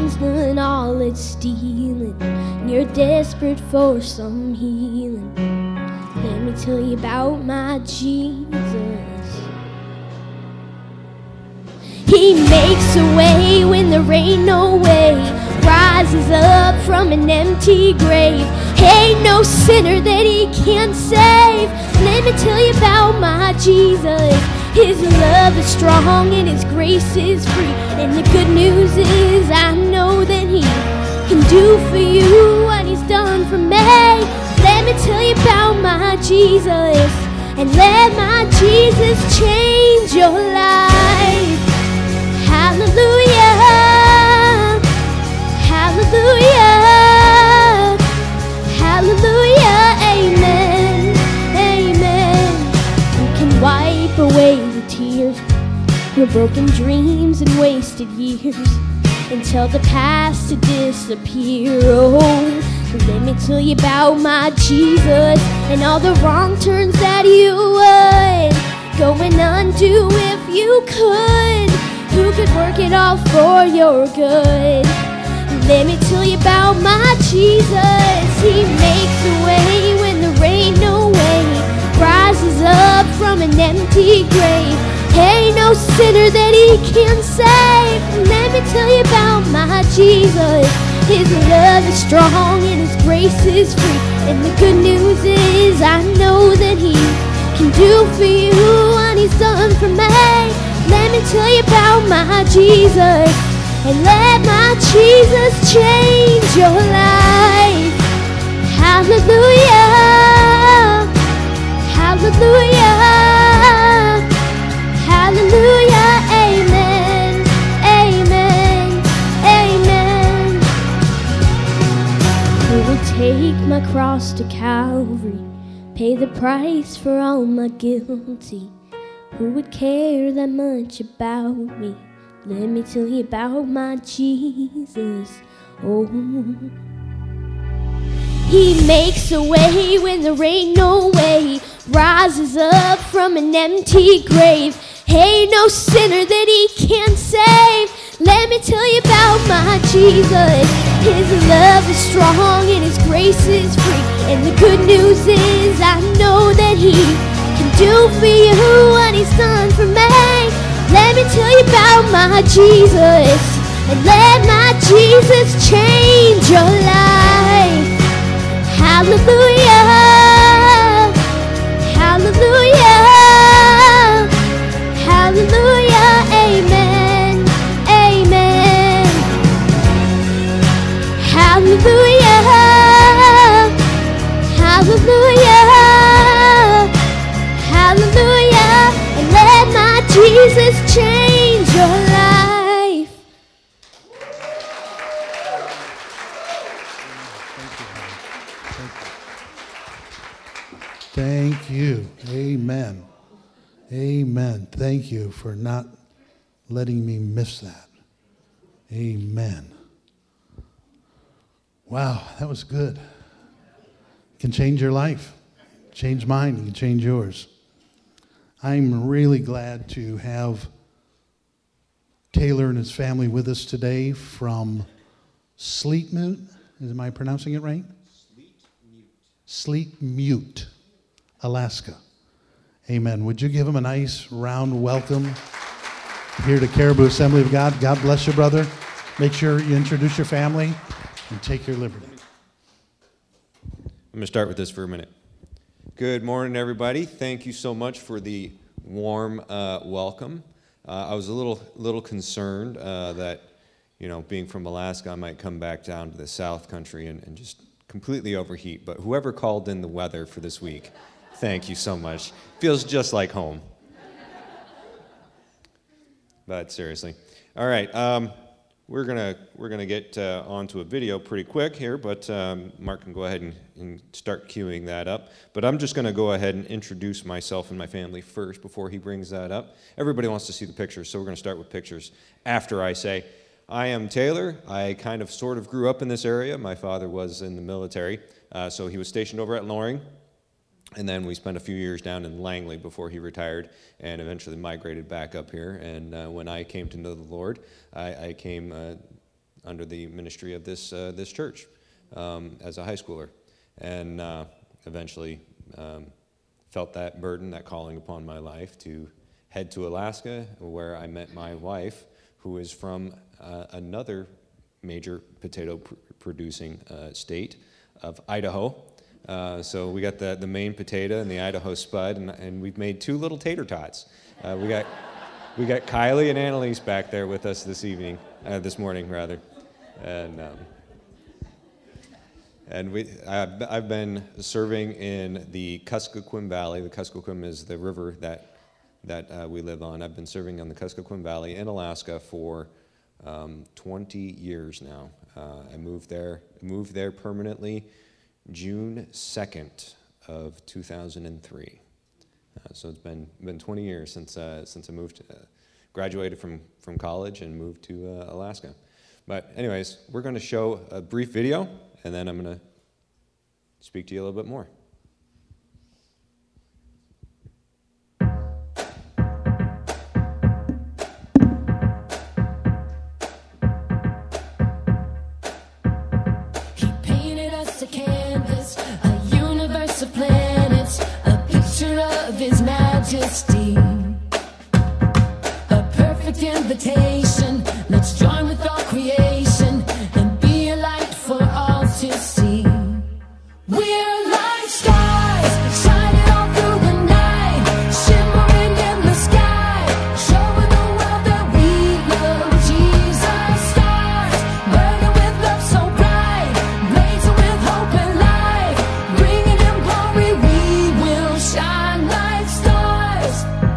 mind's done all it's stealing, and you're desperate for some healing, let me tell you about my Jesus. He makes a way when there ain't no way, rises up from an empty grave. Ain't no sinner that he can't save. Let me tell you about my Jesus. His love is strong and his grace is free, and the good news is I know that he can do for you what he's done for me. Let me tell you about my Jesus, and let my Jesus change your life. Hallelujah, hallelujah, hallelujah, amen, amen. You can wipe away the tears, your broken dreams and wasted years, and tell the past to disappear. Oh, let me tell you about my Jesus, and all the wrong turns that you would go and undo if you could. Who could work it all for your good? Let me tell you about my Jesus. He makes a way when there ain't no way, rises up from an empty grave. Ain't no sinner that he can't save. Let me tell you about my Jesus. His love is strong and his grace is free, and the good news is I know that he can do for you what he's done for me. Let me tell you about my Jesus, and let my Jesus change your life. Hallelujah, hallelujah, hallelujah, amen, amen, amen. Who will take my cross to Calvary, pay the price for all my guilty? Who would care that much about me? Let me tell you about my Jesus. Oh, he makes a way when there ain't no way, rises up from an empty grave. Ain't no sinner that he can't save. Let me tell you about my Jesus. His love is strong and his grace is free, and the good news is I know that he can do for you what he's done for me. Let me tell you about my Jesus, and let my Jesus change your life. Hallelujah, hallelujah, hallelujah, amen, amen. Hallelujah, hallelujah, hallelujah, and let my Jesus change your life. Thank you. Amen. Amen. Thank you for not letting me miss that. Amen. Wow, that was good. It can change your life. Change mine, you can change yours. I'm really glad to have Taylor and his family with us today from Sleetmute. Am I pronouncing it right? Sleetmute, Alaska. Amen. Would you give them a nice round welcome here to Caribou Assembly of God? God bless you, brother. Make sure you introduce your family and take your liberty. I'm going to start with this for a minute. Good morning, everybody. Thank you so much for the warm welcome. I was a little concerned that, you know, being from Alaska, I might come back down to the South Country and just completely overheat. But whoever called in the weather for this week, thank you so much. Feels just like home. But seriously. All right. We're gonna get onto a video pretty quick here, but Mark can go ahead and start queuing that up. But I'm just gonna go ahead and introduce myself and my family first before he brings that up. Everybody wants to see the pictures, so we're gonna start with pictures after I say, I am Taylor. I kind of sort of grew up in this area. My father was in the military, so he was stationed over at Loring. And then we spent a few years down in Langley before he retired and eventually migrated back up here. And when I came to know the Lord, I came under the ministry of this church as a high schooler, and eventually felt that burden, that calling upon my life to head to Alaska, where I met my wife, who is from another major potato producing state of Idaho. So we got the Maine potato and the Idaho spud, and we've made 2 little tater tots. We got Kylie and Annalise back there with us this morning rather, and I've been serving in the Kuskokwim Valley. The Kuskokwim is the river that we live on. I've been serving on the Kuskokwim Valley in Alaska for 20 years now. I moved there permanently June 2nd of 2003. So it's been 20 years since I moved, graduated from college and moved to Alaska. But anyways, we're going to show a brief video, and then I'm going to speak to you a little bit more. He painted us a canvas, a universe of planets, a picture of His majesty, a perfect invitation. Let's join with all creation and be a light for all to see. We're like stars, shining all through the night, shimmering in the sky, showing the world that we love Jesus. Stars, burning with love so bright, blazing with hope and light, bringing Him glory. We will shine like stars.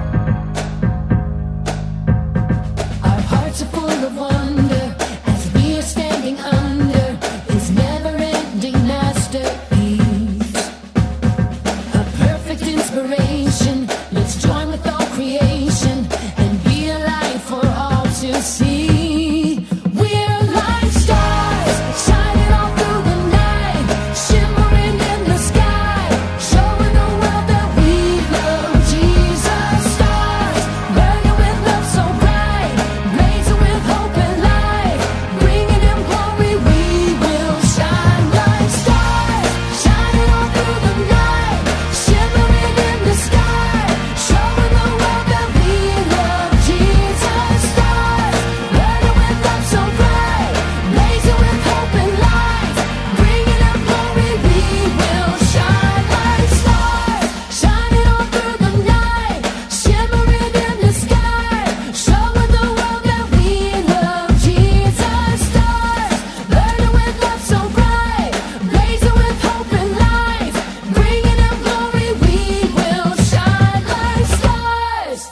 Our hearts are full of wonder as we are standing under His never-ending masterpiece, a perfect inspiration. Let's join with all creation and be a light for all to see. We're like stars, shining all through the night, shimmering in the sky, showing the world that we love Jesus. Stars, burning with love so bright, blazing with hope and light, bringing Him glory. We will shine like stars, shining all through the night, shimmering in the sky, showing the world that we love Jesus. Stars, burning with love so bright, blazing with hope and light, bringing Him glory. We will shine like stars, shining all through the night, shimmering in the sky, showing the world that we love Jesus. Stars, burning with love so bright, blazing with hope and light, bringing Him glory. We will shine like stars.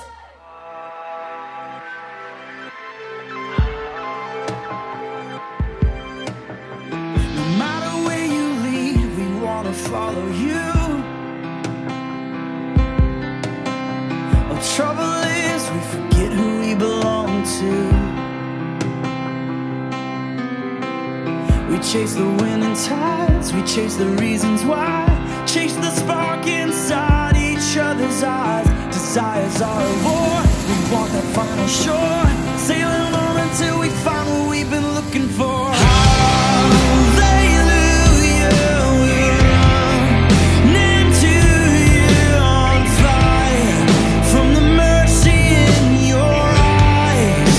No matter where you lead, we want to follow you. Our trouble is we forget who we belong to. We chase the wind and tides, we chase the reasons why, chase the spark inside each other's eyes. Desires are a war, we want that final shore, sailing on until we find what we've been looking for. Hallelujah, we run into you on fire from the mercy in your eyes,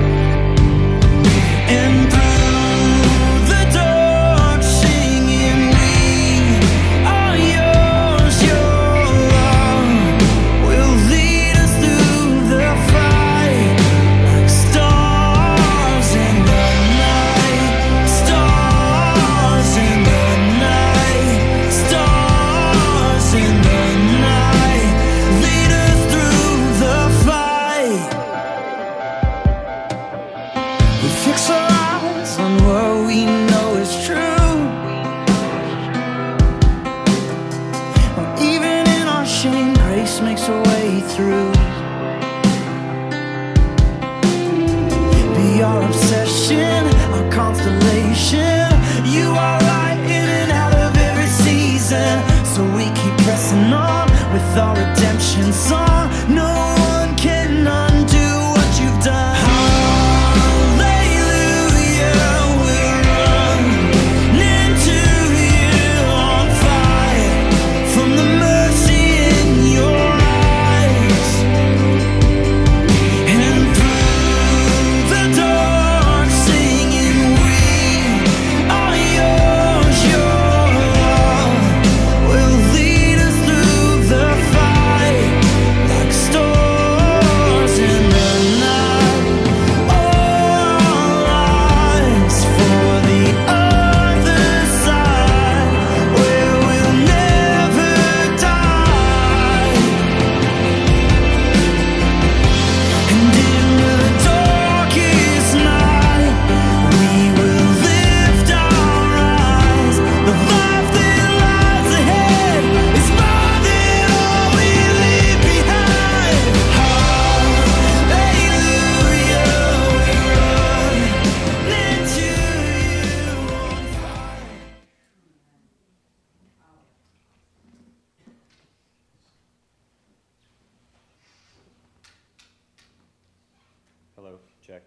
and through the dark singing, we are yours. Your love will lead us through the fight like stars in the night, stars in the night, stars in the night. Lead us through the fight. We fix our eyes on what we know is true. Even in our shame, grace makes a way through. Be our obsession, our constellation. You are right in and out of every season. So we keep pressing on with our redemption song. No one can undo what you've done. Hallelujah,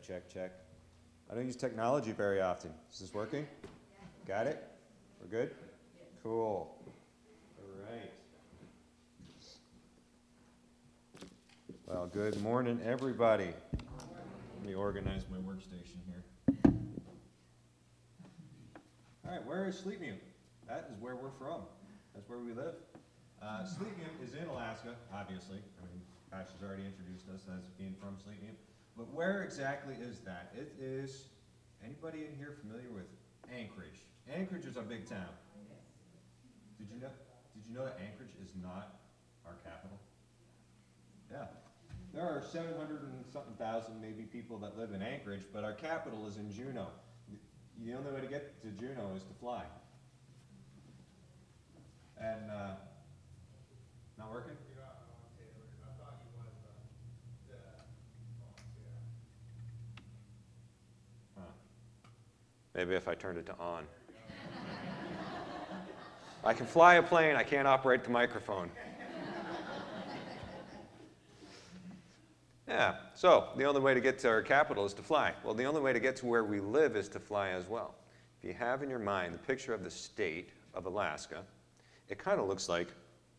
check, check. I don't use technology very often. Is this working? Got it? We're good? Cool. All right. Well, good morning, everybody. Let me organize my workstation here. All right, where is Sleepmute? That is where we're from. That's where we live. Sleepmute is in Alaska, obviously. I mean, Ash has already introduced us as being from Sleepmute. But where exactly is that? It is, anybody in here familiar with Anchorage? Anchorage is a big town. Did you know that Anchorage is not our capital? Yeah. There are 700 and something thousand maybe people that live in Anchorage, but our capital is in Juneau. The only way to get to Juneau is to fly. And, not working? Huh. Maybe if I turned it to on. I can fly a plane, I can't operate the microphone. Yeah, so the only way to get to our capital is to fly. Well, the only way to get to where we live is to fly as well. If you have in your mind the picture of the state of Alaska, it kind of looks like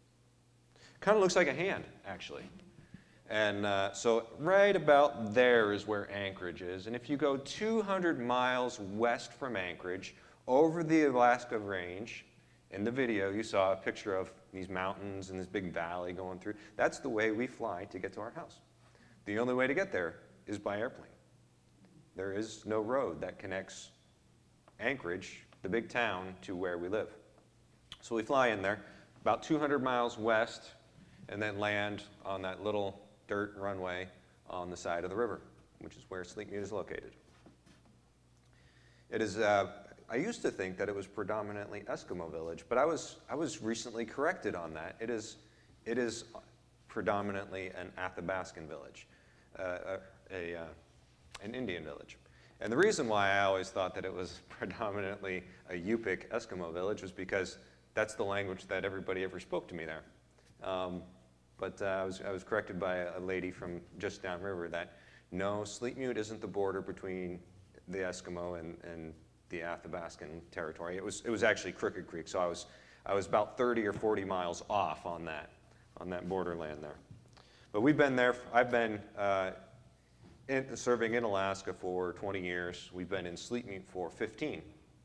a hand, actually. And so right about there is where Anchorage is. And if you go 200 miles west from Anchorage, over the Alaska Range, in the video you saw a picture of these mountains and this big valley going through. That's the way we fly to get to our house. The only way to get there is by airplane. There is no road that connects Anchorage, the big town, to where we live. So we fly in there about 200 miles west and then land on that little dirt runway on the side of the river, which is where Sleepmute is located. It is, I used to think that it was predominantly Eskimo village, but I was recently corrected on that. It is predominantly an Athabascan village, an Indian village. And the reason why I always thought that it was predominantly a Yupik Eskimo village was because that's the language that everybody ever spoke to me there. But I was corrected by a lady from just downriver that no, Sleepmute isn't the border between the Eskimo and the Athabascan territory. It was actually Crooked Creek, so I was about 30 or 40 miles off on that borderland there. But we've been there. I've been serving in Alaska for 20 years. We've been in Sleepmute for 15.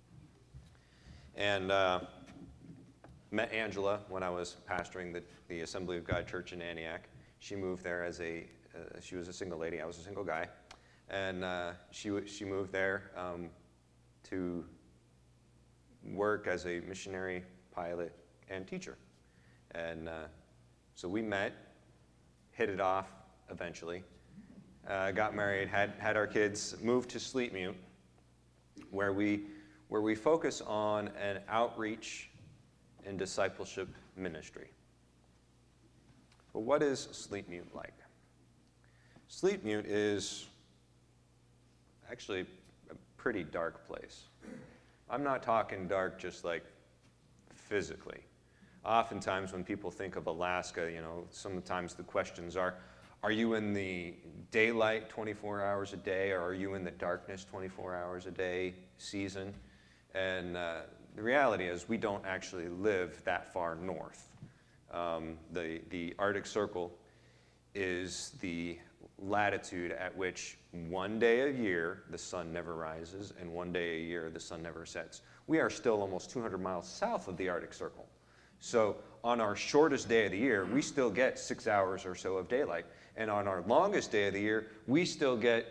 And met Angela when I was pastoring the Assembly of God Church in Antioch. She moved there as she was a single lady. I was a single guy. And she moved there to work as a missionary, pilot, and teacher. And so we met, hit it off eventually, got married, had our kids, moved to Sleepmute, where we focus on an outreach and discipleship ministry. But what is Sleepmute like? Sleepmute is actually a pretty dark place. I'm not talking dark just like physically. Oftentimes when people think of Alaska, sometimes the questions are you in the daylight 24 hours a day, or are you in the darkness 24 hours a day season? And the reality is we don't actually live that far north. The Arctic Circle is the latitude at which one day a year the sun never rises and one day a year the sun never sets. We are still almost 200 miles south of the Arctic Circle. So on our shortest day of the year, we still get 6 hours or so of daylight. And on our longest day of the year, we still get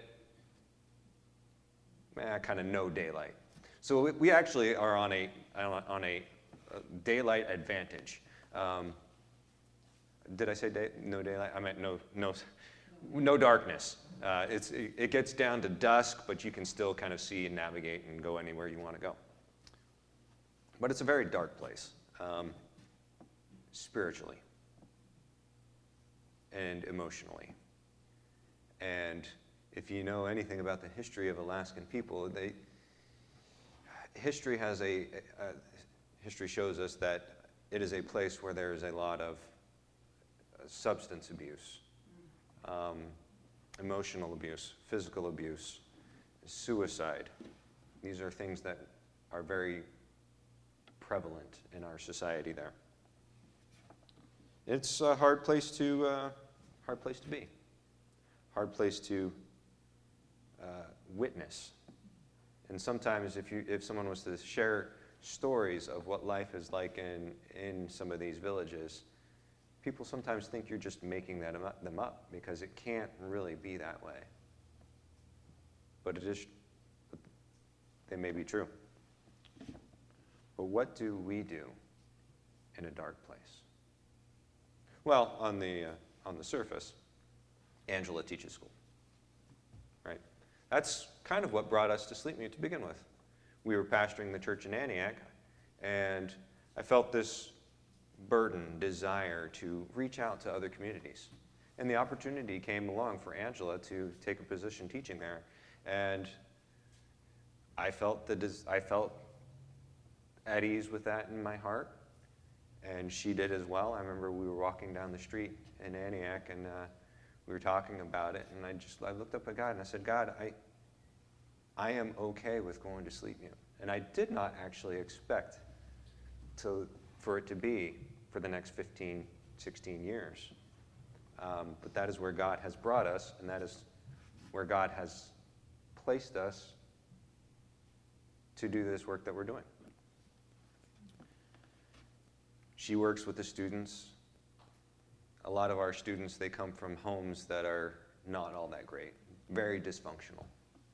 kind of no daylight. So we actually are on a daylight advantage. Did I say no daylight? I meant no darkness. It gets down to dusk, but you can still kind of see and navigate and go anywhere you want to go. But it's a very dark place, spiritually and emotionally. And if you know anything about the history of Alaskan people, history shows us that it is a place where there is a lot of substance abuse, emotional abuse, physical abuse, suicide. These are things that are very prevalent in our society there. It's a hard place to be, hard place to witness. And sometimes if someone was to share stories of what life is like in some of these villages, people sometimes think you're just making them up because it can't really be that way. But they may be true. But what do we do in a dark place? Well, on the surface, Angela teaches school, right? That's kind of what brought us to Sleepmute to begin with. We were pastoring the church in Antioch, and I felt this burden, desire to reach out to other communities. And the opportunity came along for Angela to take a position teaching there. And I felt at ease with that in my heart, and she did as well. I remember we were walking down the street in Antioch, and we were talking about it, and I looked up at God and I said, God, I am okay with going to Sleepmute. And I did not actually expect for it to be for the next 15, 16 years. But that is where God has brought us, and that is where God has placed us to do this work that we're doing. She works with the students. A lot of our students, they come from homes that are not all that great, very dysfunctional.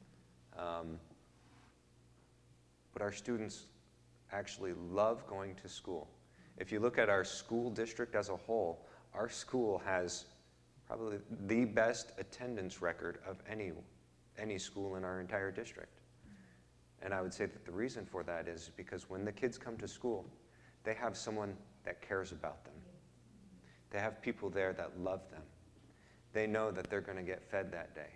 But our students actually love going to school. If you look at our school district as a whole, our school has probably the best attendance record of any school in our entire district. And I would say that the reason for that is because when the kids come to school, they have someone that cares about them. They have people there that love them. They know that they're going to get fed that day.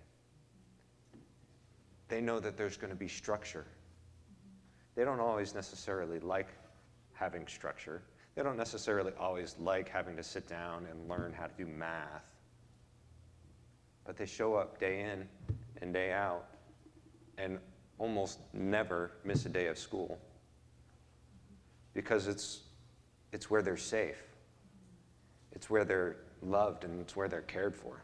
They know that there's going to be structure. They don't always necessarily like having structure. They don't necessarily always like having to sit down and learn how to do math. But they show up day in and day out and almost never miss a day of school because it's where they're safe. It's where they're loved, and it's where they're cared for.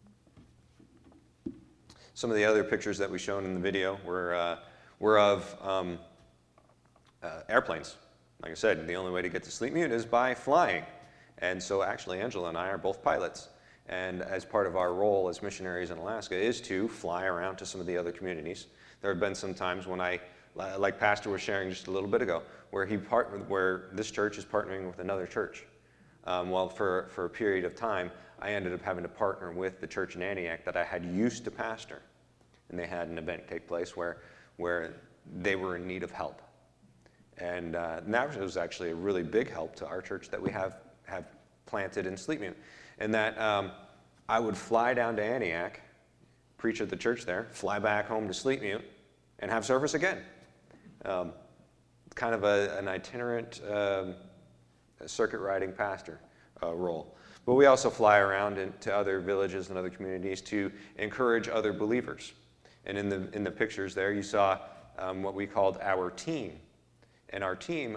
Some of the other pictures that we shown in the video were of airplanes. Like I said, the only way to get to Sleepmute is by flying. And so actually Angela and I are both pilots. And as part of our role as missionaries in Alaska is to fly around to some of the other communities. There have been some times when like Pastor was sharing just a little bit ago, where this church is partnering with another church. Well, for a period of time, I ended up having to partner with the church in Antioch that I had used to pastor. And they had an event take place where they were in need of help. And that was actually a really big help to our church that we have planted in Sleepmute. And that I would fly down to Antioch, preach at the church there, fly back home to Sleepmute, and have service again. Kind of an itinerant circuit riding pastor role. But we also fly around to other villages and other communities to encourage other believers. And in the pictures there, you saw what we called our team. And our team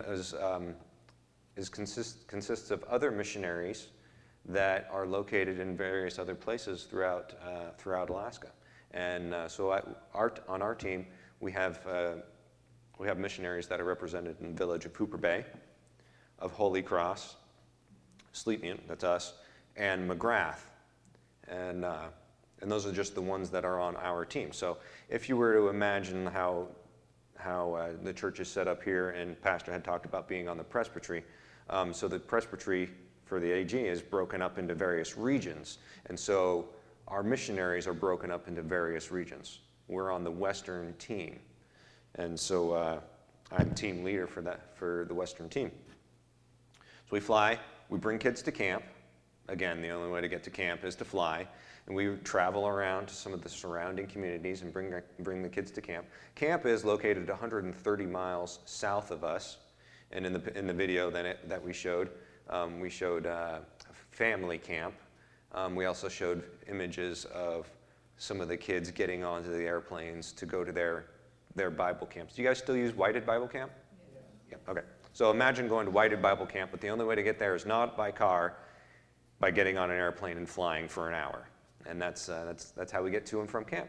consists of other missionaries that are located in various other places throughout Alaska. And so on our team, we have missionaries that are represented in the village of Hooper Bay, of Holy Cross, Sleepmute, that's us, and McGrath. And those are just the ones that are on our team. So if you were to imagine how the church is set up here, and Pastor had talked about being on the presbytery, so the presbytery for the AG is broken up into various regions. And so our missionaries are broken up into various regions. We're on the Western team. And so I'm team leader for the Western team. So we fly, we bring kids to camp. Again, the only way to get to camp is to fly. And we travel around to some of the surrounding communities and bring the kids to camp. Camp is located 130 miles south of us. And in the video that we showed family camp. We also showed images of some of the kids getting onto the airplanes to go to their Bible camps. Do you guys still use Whited Bible Camp? Yeah. Okay. So imagine going to Whited Bible Camp, but the only way to get there is not by car, by getting on an airplane and flying for an hour. And that's how we get to and from camp.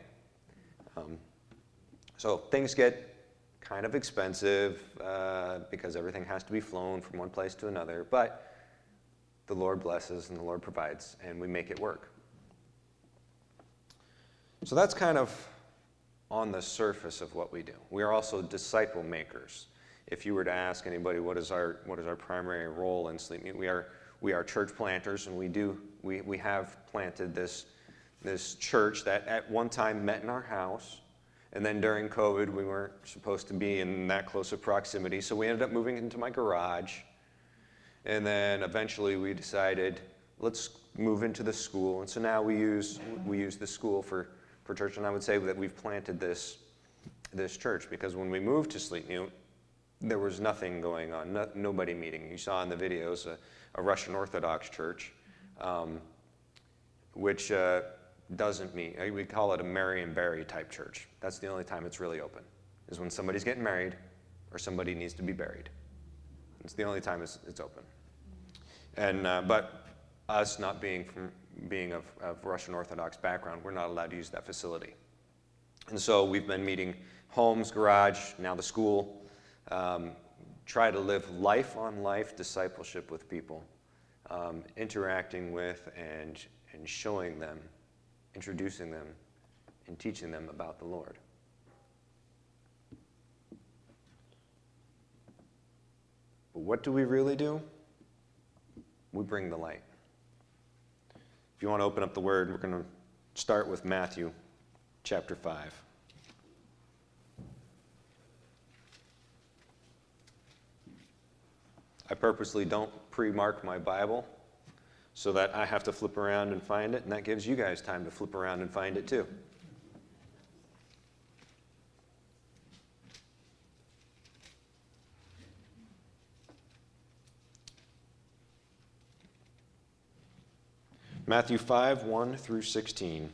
So things get kind of expensive because everything has to be flown from one place to another, but the Lord blesses and the Lord provides, and we make it work. So that's kind of on the surface of what we do. We are also disciple makers. If you were to ask anybody what is our primary role in Sleep Mute, we are church planters, and we have planted this church that at one time met in our house, and then during COVID we weren't supposed to be in that close of proximity, so we ended up moving into my garage, and then eventually we decided let's move into the school, and so now we use the school for church, and I would say that we've planted this church because when we moved to Sleep Mute, there was nothing going on, nobody meeting. You saw in the videos a Russian Orthodox church, which doesn't meet. We call it a Marion Barry type church. That's the only time it's really open, is when somebody's getting married or somebody needs to be buried. It's the only time it's open. And but us not being of Russian Orthodox background, we're not allowed to use that facility. And so we've been meeting homes, garage, now the school. Try to live life on life discipleship with people, interacting with and showing them, introducing them, and teaching them about the Lord. But what do we really do? We bring the light. If you want to open up the Word, we're going to start with Matthew chapter 5. I purposely don't pre-mark my Bible so that I have to flip around and find it, and that gives you guys time to flip around and find it too. Matthew 5, 1 through 16.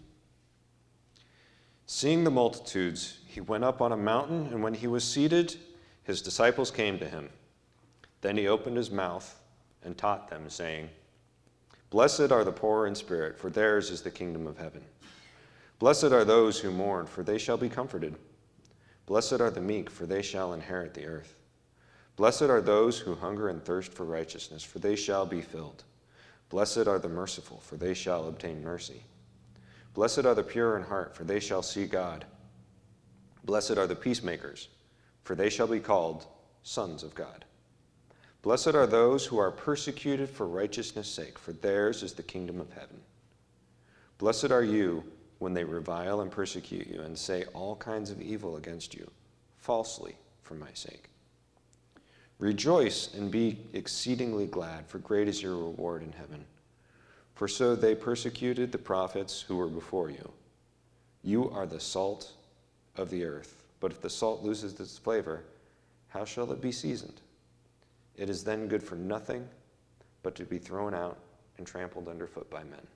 Seeing the multitudes, he went up on a mountain, and when he was seated, his disciples came to him. Then he opened his mouth and taught them, saying, Blessed are the poor in spirit, for theirs is the kingdom of heaven. Blessed are those who mourn, for they shall be comforted. Blessed are the meek, for they shall inherit the earth. Blessed are those who hunger and thirst for righteousness, for they shall be filled. Blessed are the merciful, for they shall obtain mercy. Blessed are the pure in heart, for they shall see God. Blessed are the peacemakers, for they shall be called sons of God. Blessed are those who are persecuted for righteousness' sake, for theirs is the kingdom of heaven. Blessed are you when they revile and persecute you and say all kinds of evil against you, falsely for my sake. Rejoice and be exceedingly glad, for great is your reward in heaven. For so they persecuted the prophets who were before you. You are the salt of the earth, but if the salt loses its flavor, how shall it be seasoned? It is then good for nothing but to be thrown out and trampled underfoot by men.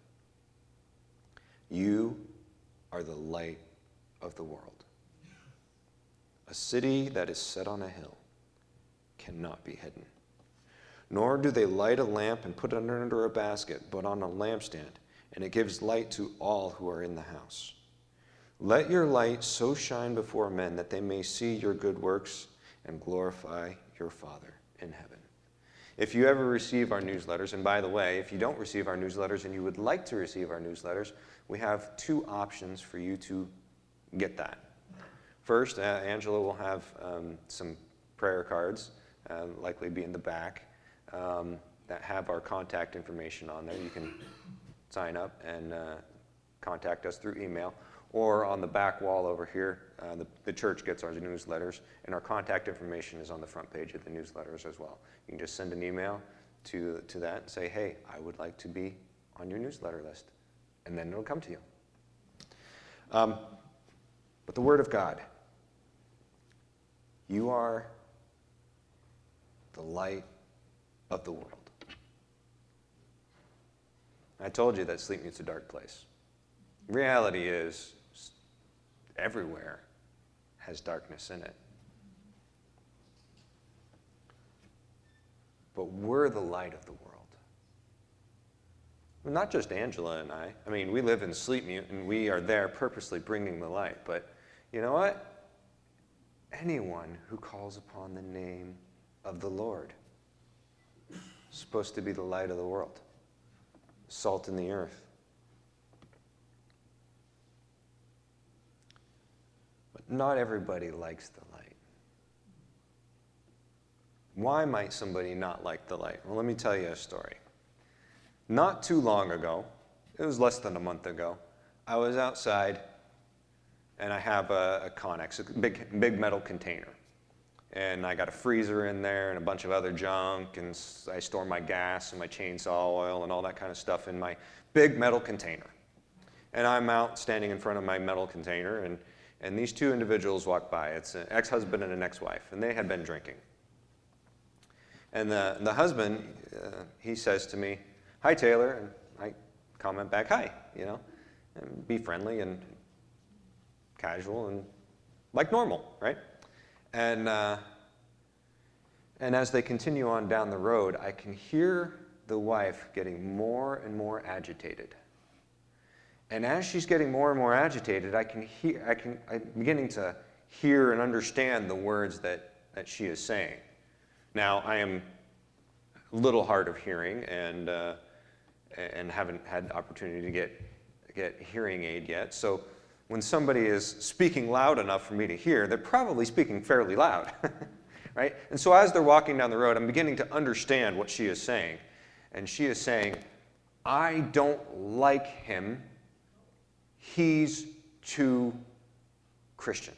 You are the light of the world. A city that is set on a hill cannot be hidden. Nor do they light a lamp and put it under a basket, but on a lampstand, and it gives light to all who are in the house. Let your light so shine before men that they may see your good works and glorify your Father in heaven. If you ever receive our newsletters, and by the way, if you don't receive our newsletters and you would like to receive our newsletters, we have two options for you to get that. First, Angela will have some prayer cards, likely be in the back, that have our contact information on there. You can sign up and contact us through email. Or on the back wall over here, the church gets our newsletters, and our contact information is on the front page of the newsletters as well. You can just send an email to that and say, hey, I would like to be on your newsletter list, and then it'll come to you. But the Word of God, you are the light of the world. I told you that Sleep Mute's a dark place. Reality is everywhere has darkness in it. But we're the light of the world. Well, not just Angela and I. I mean, we live in Sleep Mute, and we are there purposely bringing the light. But you know what? Anyone who calls upon the name of the Lord is supposed to be the light of the world, salt in the earth. But not everybody likes the light. Why might somebody not like the light? Well, let me tell you a story. Not too long ago, it was less than a month ago, I was outside and I have a Connex, a big metal container. And I got a freezer in there and a bunch of other junk, and I store my gas and my chainsaw oil and all that kind of stuff in my big metal container. And I'm out standing in front of my metal container, and these two individuals walk by. It's an ex-husband and an ex-wife, and they had been drinking. And the husband, he says to me, "Hi, Taylor," and I comment back, "Hi," you know, and be friendly and casual and like normal, right? And as they continue on down the road, I can hear the wife getting more and more agitated. And as she's getting more and more agitated, I'm beginning to hear and understand the words that she is saying. Now, I am a little hard of hearing and haven't had the opportunity to get hearing aid yet. So when somebody is speaking loud enough for me to hear, they're probably speaking fairly loud, right? And so as they're walking down the road, I'm beginning to understand what she is saying. And she is saying, "I don't like him. He's too Christian."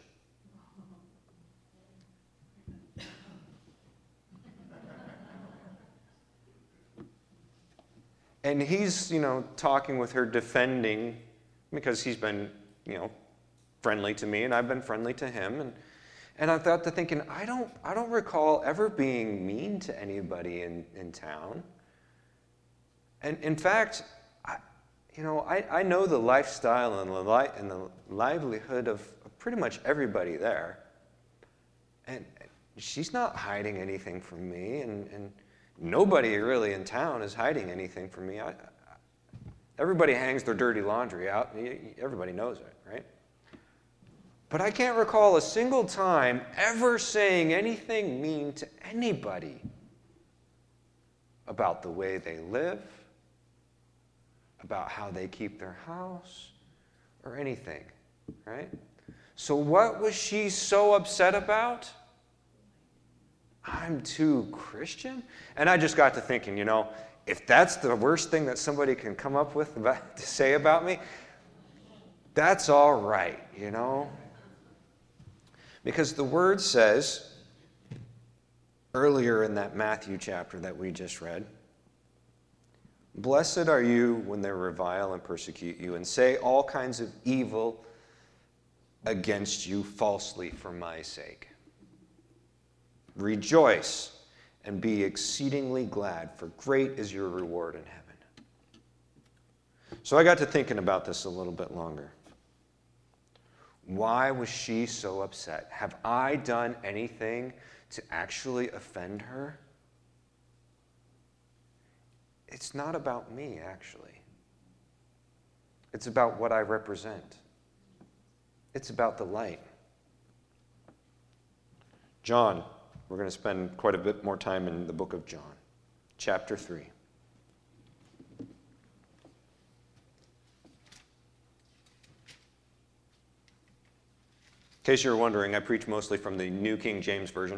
And he's, talking with her, defending, because he's been, friendly to me, and I've been friendly to him. And I thought thinking, I don't recall ever being mean to anybody in town. And in fact, I know the lifestyle and the livelihood of pretty much everybody there. And she's not hiding anything from me, and nobody really in town is hiding anything from me. Everybody hangs their dirty laundry out. Everybody knows it, right? But I can't recall a single time ever saying anything mean to anybody about the way they live, about how they keep their house, or anything, right? So what was she so upset about? I'm too Christian? And I just got to thinking, if that's the worst thing that somebody can come up with to say about me, that's all right, Because the Word says, earlier in that Matthew chapter that we just read, "Blessed are you when they revile and persecute you and say all kinds of evil against you falsely for my sake. Rejoice and be exceedingly glad, for great is your reward in heaven." So I got to thinking about this a little bit longer. Why was she so upset? Have I done anything to actually offend her? It's not about me, actually. It's about what I represent. It's about the light. John. We're going to spend quite a bit more time in the book of John, chapter 3. In case you're wondering, I preach mostly from the New King James Version.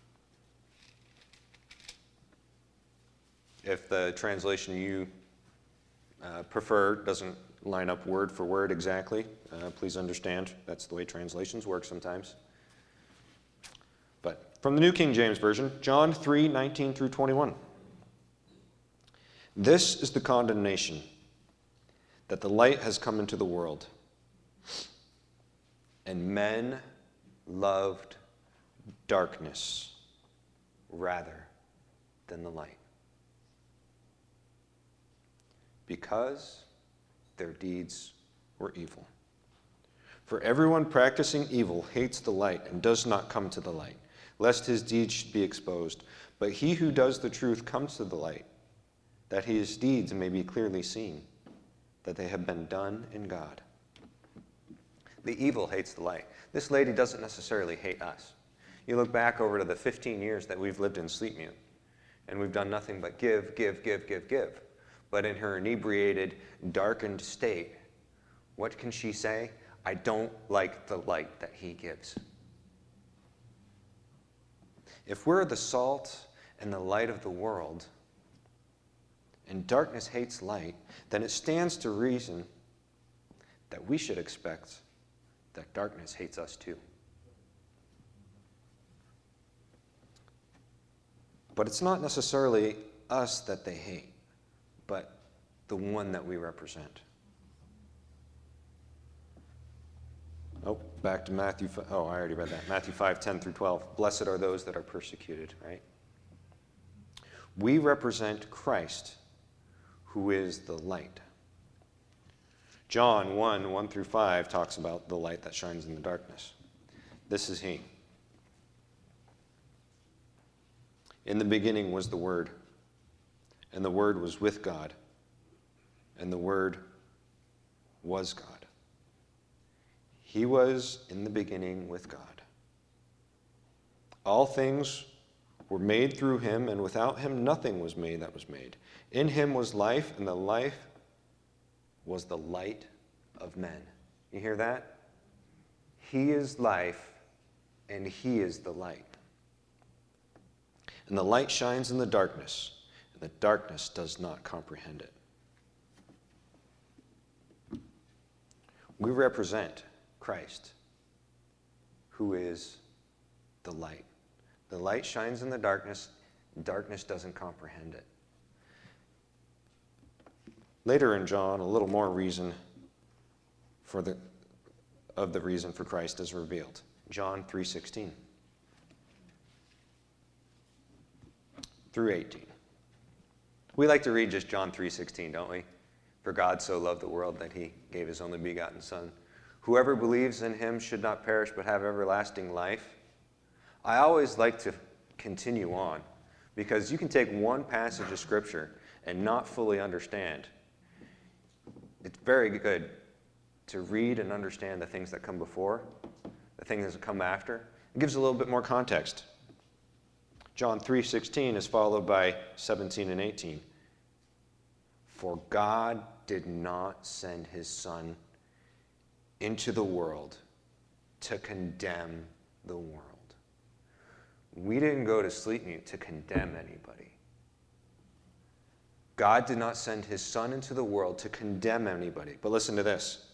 If the translation you prefer doesn't line up word for word exactly, please understand that's the way translations work sometimes. But from the New King James Version, John 3:19 through 21. "This is the condemnation, that the light has come into the world, and men loved darkness rather than the light, because their deeds were or evil. For everyone practicing evil hates the light and does not come to the light, lest his deeds should be exposed. But he who does the truth comes to the light, that his deeds may be clearly seen, that they have been done in God. The evil hates the light. This lady doesn't necessarily hate us. You look back over to the 15 years that we've lived in Sleepmute, and we've done nothing but give, give, give, give, give. But in her inebriated, darkened state, what can she say? I don't like the light that he gives. If we're the salt and the light of the world, and darkness hates light, then it stands to reason that we should expect that darkness hates us too. But it's not necessarily us that they hate, but the one that we represent. Oh, back to Matthew. Oh, I already read that. Matthew 5:10 through 12. Blessed are those that are persecuted, right? We represent Christ, who is the light. John 1:1 through 5 talks about the light that shines in the darkness. This is he. In the beginning was the Word, and the Word was with God, and the Word was God. He was in the beginning with God. All things were made through him, and without him nothing was made that was made. In him was life, and the life was the light of men. You hear that? He is life, and he is the light. And the light shines in the darkness, and the darkness does not comprehend it. We represent Christ, who is the light. The light shines in the darkness, darkness doesn't comprehend it. Later in John, a little more reason of the reason for Christ is revealed. John 3:16 through 18. We like to read just John 3:16, don't we? For God so loved the world that he gave his only begotten Son. Whoever believes in him should not perish but have everlasting life. I always like to continue on because you can take one passage of Scripture and not fully understand. It's very good to read and understand the things that come before, the things that come after. It gives a little bit more context. John 3:16 is followed by 17 and 18. For God did not send his Son into the world to condemn the world. We didn't go to Sleepmute to condemn anybody. God did not send his Son into the world to condemn anybody. But listen to this.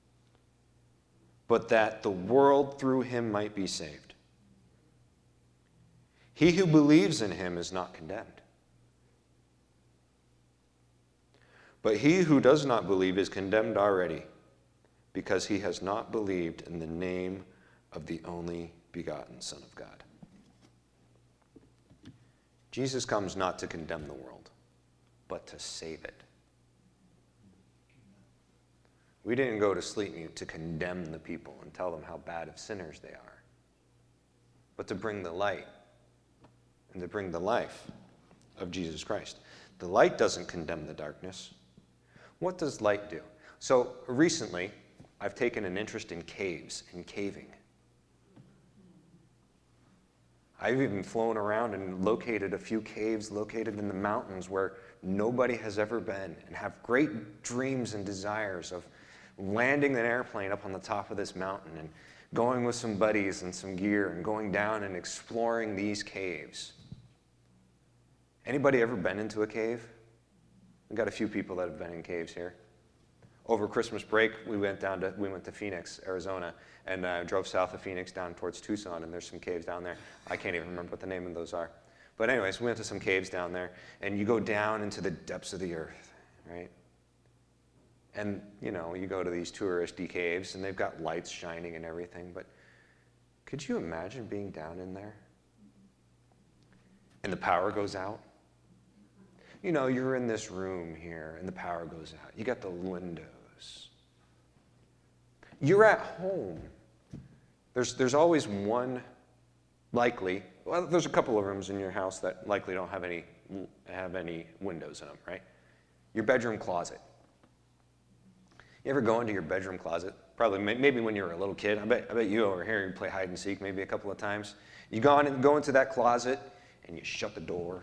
But that the world through him might be saved. He who believes in him is not condemned. But he who does not believe is condemned already, because he has not believed in the name of the only begotten Son of God. Jesus comes not to condemn the world, but to save it. We didn't go to Sleepmute to condemn the people and tell them how bad of sinners they are, but to bring the light and to bring the life of Jesus Christ. The light doesn't condemn the darkness. What does light do? So recently, I've taken an interest in caves and caving. I've even flown around and located a few caves located in the mountains where nobody has ever been, and have great dreams and desires of landing an airplane up on the top of this mountain and going with some buddies and some gear and going down and exploring these caves. Anybody ever been into a cave? We've got a few people that have been in caves here. Over Christmas break, we went to Phoenix, Arizona, and drove south of Phoenix down towards Tucson, and there's some caves down there. I can't even remember what the name of those are. But anyways, we went to some caves down there, and you go down into the depths of the earth, right? And, you know, you go to these touristy caves, and they've got lights shining and everything, but could you imagine being down in there? And the power goes out? You know, you're in this room here, and the power goes out. You got the windows. You're at home. There's always one likely, well, there's a couple of rooms in your house that likely don't have any windows in them, right? Your bedroom closet. You ever go into your bedroom closet? Probably, maybe when you were a little kid. I bet you over here, you play hide and seek maybe a couple of times. You go into that closet and you shut the door.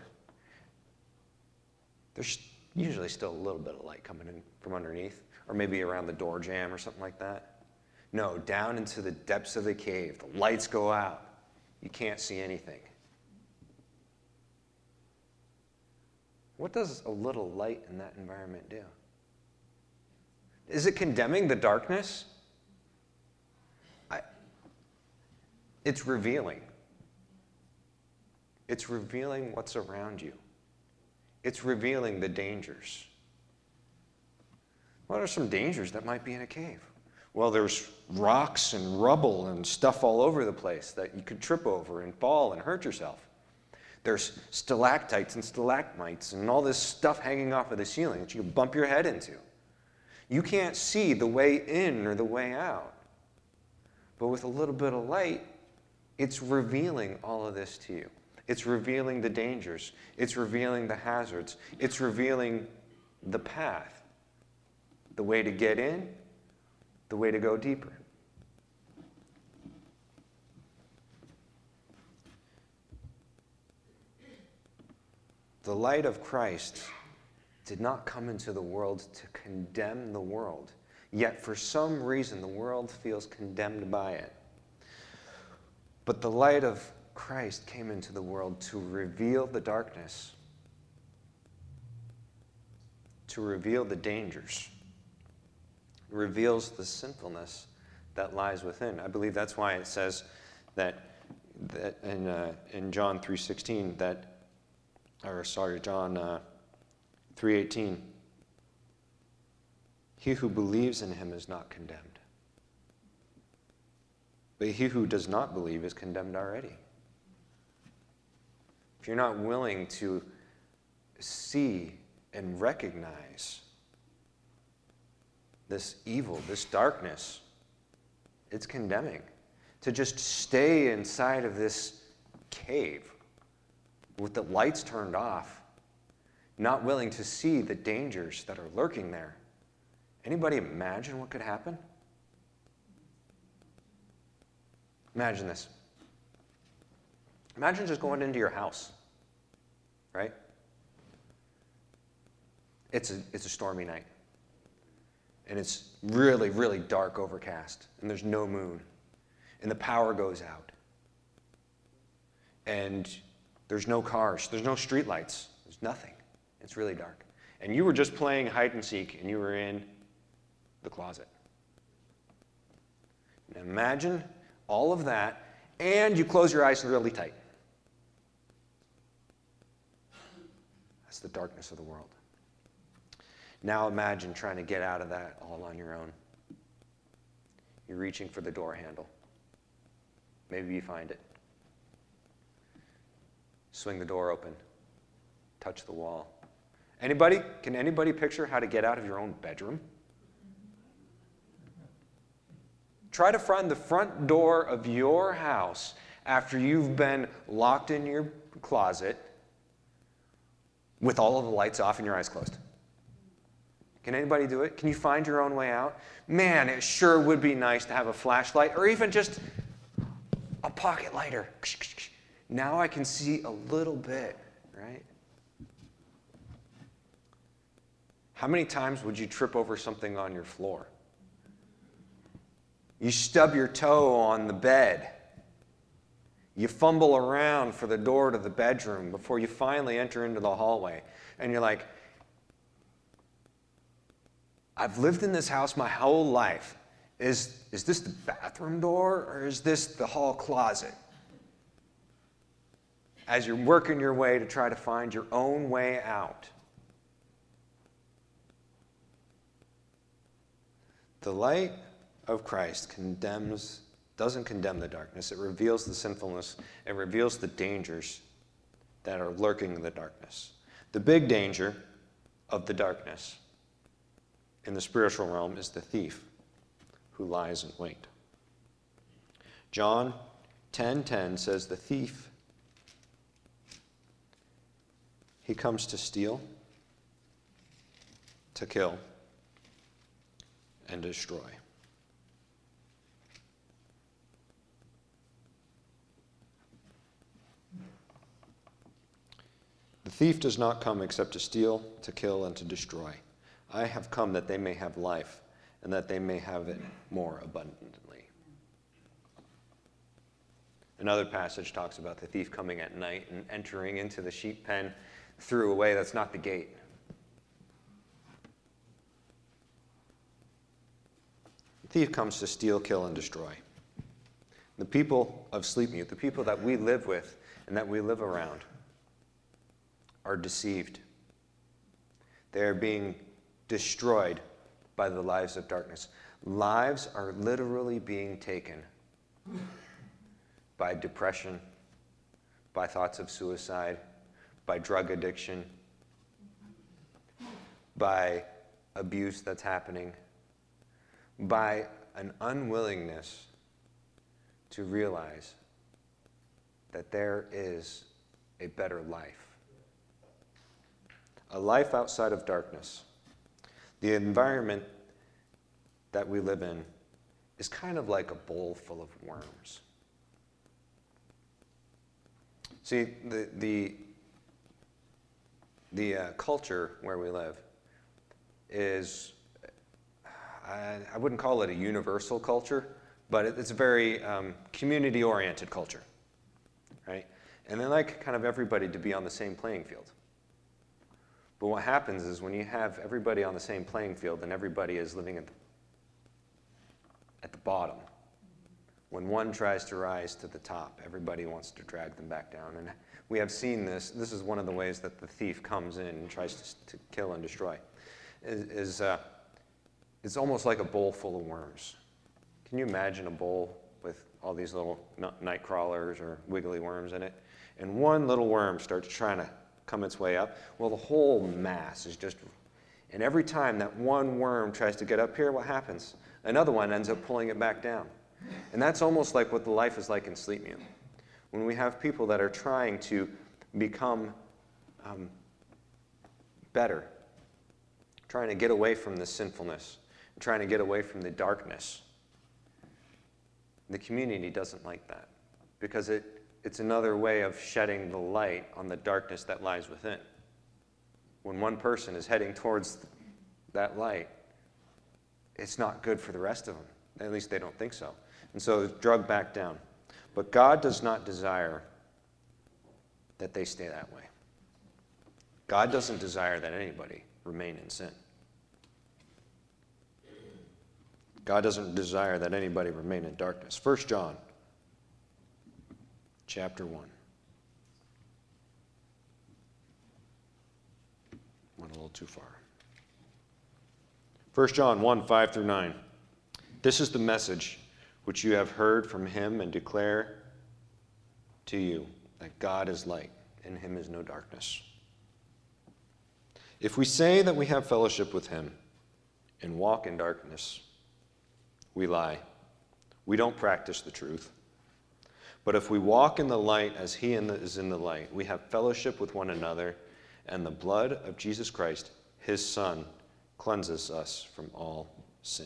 There's usually still a little bit of light coming in from underneath, or maybe around the door jamb or something like that. No, down into the depths of the cave, the lights go out. You can't see anything. What does a little light in that environment do? Is it condemning the darkness? It's revealing. It's revealing what's around you. It's revealing the dangers. What are some dangers that might be in a cave? Well, there's rocks and rubble and stuff all over the place that you could trip over and fall and hurt yourself. There's stalactites and stalagmites and all this stuff hanging off of the ceiling that you can bump your head into. You can't see the way in or the way out. But with a little bit of light, it's revealing all of this to you. It's revealing the dangers. It's revealing the hazards. It's revealing the path, the way to get in, the way to go deeper. The light of Christ did not come into the world to condemn the world, yet for some reason the world feels condemned by it. But the light of Christ came into the world to reveal the darkness, to reveal the dangers. It reveals the sinfulness that lies within. I believe that's why it says that in John 3:16 John 3:18, he who believes in him is not condemned, but he who does not believe is condemned already. If you're not willing to see and recognize this evil, this darkness, it's condemning. To just stay inside of this cave with the lights turned off, not willing to see the dangers that are lurking there. Anybody imagine what could happen? Imagine this. Imagine just going into your house, right? It's a stormy night. And it's really, really dark, overcast. And there's no moon. And the power goes out. And there's no cars. There's no street lights. There's nothing. It's really dark. And you were just playing hide and seek, and you were in the closet. And imagine all of that, and you close your eyes really tight. That's the darkness of the world. Now imagine trying to get out of that all on your own. You're reaching for the door handle. Maybe you find it. Swing the door open. Touch the wall. Anybody? Can anybody picture how to get out of your own bedroom? Try to find the front door of your house after you've been locked in your closet with all of the lights off and your eyes closed. Can anybody do it? Can you find your own way out? Man, it sure would be nice to have a flashlight or even just a pocket lighter. Now I can see a little bit, right? How many times would you trip over something on your floor? You stub your toe on the bed. You fumble around for the door to the bedroom before you finally enter into the hallway. And you're like, I've lived in this house my whole life. Is this the bathroom door or is this the hall closet? As you're working your way to try to find your own way out. The light of Christ doesn't condemn the darkness. It reveals the sinfulness. It reveals the dangers that are lurking in the darkness. The big danger of the darkness in the spiritual realm is the thief who lies in wait. John 10:10 says, the thief, he comes to steal, to kill, and destroy. The thief does not come except to steal, to kill, and to destroy. I have come that they may have life, and that they may have it more abundantly. Another passage talks about the thief coming at night and entering into the sheep pen through a way that's not the gate. The thief comes to steal, kill, and destroy. The people of Sleepmute, the people that we live with and that we live around, are deceived. They are being destroyed by the lives of darkness. Lives are literally being taken by depression, by thoughts of suicide, by drug addiction, by abuse that's happening, by an unwillingness to realize that there is a better life. A life outside of darkness. The environment that we live in is kind of like a bowl full of worms. See, the culture where we live is, I wouldn't call it a universal culture, but it's a very community-oriented culture, right? And they like kind of everybody to be on the same playing field. But what happens is when you have everybody on the same playing field and everybody is living at the bottom, when one tries to rise to the top, everybody wants to drag them back down. And we have seen this. This is one of the ways that the thief comes in and tries to kill and destroy. It's almost like a bowl full of worms. Can you imagine a bowl with all these little night crawlers or wiggly worms in it? And one little worm starts trying to come its way up. Well, the whole mass is just, and every time that one worm tries to get up here, what happens? Another one ends up pulling it back down. And that's almost like what the life is like in Sleepmute. When we have people that are trying to become better, trying to get away from the sinfulness, trying to get away from the darkness, the community doesn't like that because it's another way of shedding the light on the darkness that lies within. When one person is heading towards that light, it's not good for the rest of them. At least they don't think so. And so it's drugged back down. But God does not desire that they stay that way. God doesn't desire that anybody remain in sin. God doesn't desire that anybody remain in darkness. 1 John chapter 1. Went a little too far. 1 John 1, 5 through 9. This is the message which you have heard from him and declare to you, that God is light, in him is no darkness. If we say that we have fellowship with him and walk in darkness, we lie. We don't practice the truth. But if we walk in the light as he is in the light, we have fellowship with one another, and the blood of Jesus Christ, his Son, cleanses us from all sin.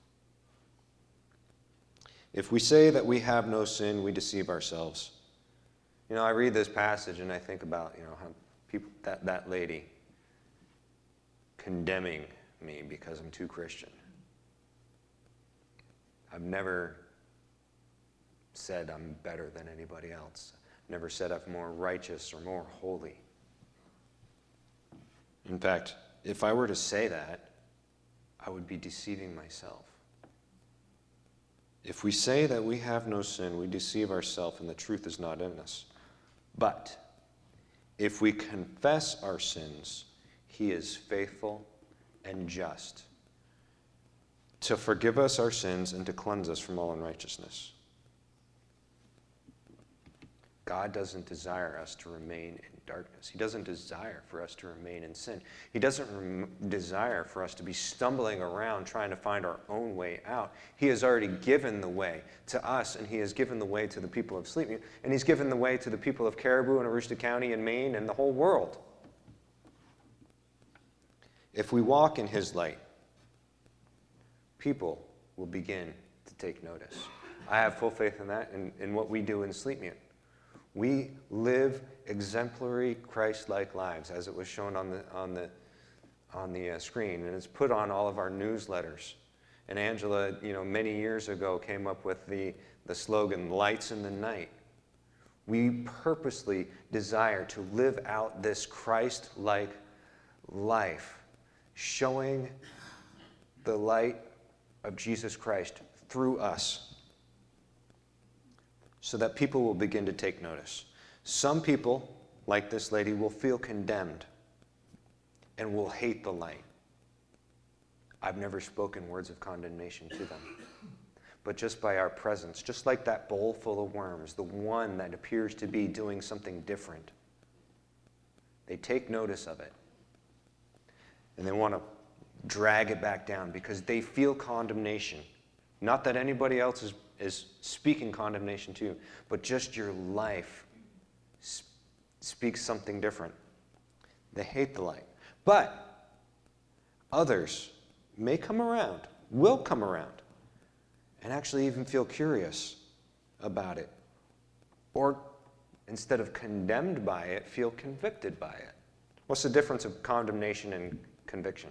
If we say that we have no sin, we deceive ourselves. You know, I read this passage and I think about, how people, that lady condemning me because I'm too Christian. I've never said I'm better than anybody else. Never said I'm more righteous or more holy. In fact, if I were to say that, I would be deceiving myself. If we say that we have no sin, we deceive ourselves and the truth is not in us. But if we confess our sins, he is faithful and just to forgive us our sins and to cleanse us from all unrighteousness. God doesn't desire us to remain in darkness. He doesn't desire for us to remain in sin. He doesn't desire for us to be stumbling around trying to find our own way out. He has already given the way to us, and he has given the way to the people of Sleepmute, and he's given the way to the people of Caribou and Aroostook County and Maine and the whole world. If we walk in his light, people will begin to take notice. I have full faith in that, in what we do in Sleepmute. We live exemplary Christ-like lives, as it was shown on the screen, and it's put on all of our newsletters. And Angela, many years ago came up with the slogan, "Lights in the Night." We purposely desire to live out this Christ-like life, showing the light of Jesus Christ through us, so that people will begin to take notice. Some people, like this lady, will feel condemned and will hate the light. I've never spoken words of condemnation to them. But just by our presence, just like that bowl full of worms, the one that appears to be doing something different, they take notice of it. And they want to drag it back down because they feel condemnation. Not that anybody else is speaking condemnation to you, but just your life speaks something different. They hate the light. But others may come around, will come around, and actually even feel curious about it. Or instead of condemned by it, feel convicted by it. What's the difference of condemnation and conviction?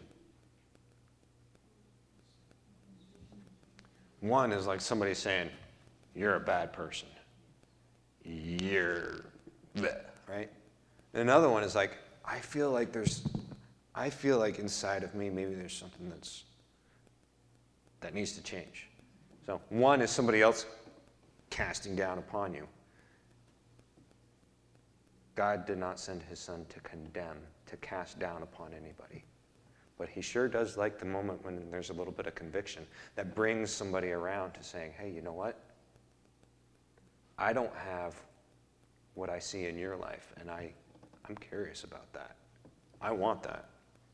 One is like somebody saying, "You're a bad person. You're bleh," right? And another one is like, I feel like inside of me, maybe there's something that needs to change. So one is somebody else casting down upon you. God did not send his son to condemn, to cast down upon anybody. But he sure does like the moment when there's a little bit of conviction that brings somebody around to saying, "Hey, you know what? I don't have what I see in your life, and I'm curious about that. I want that."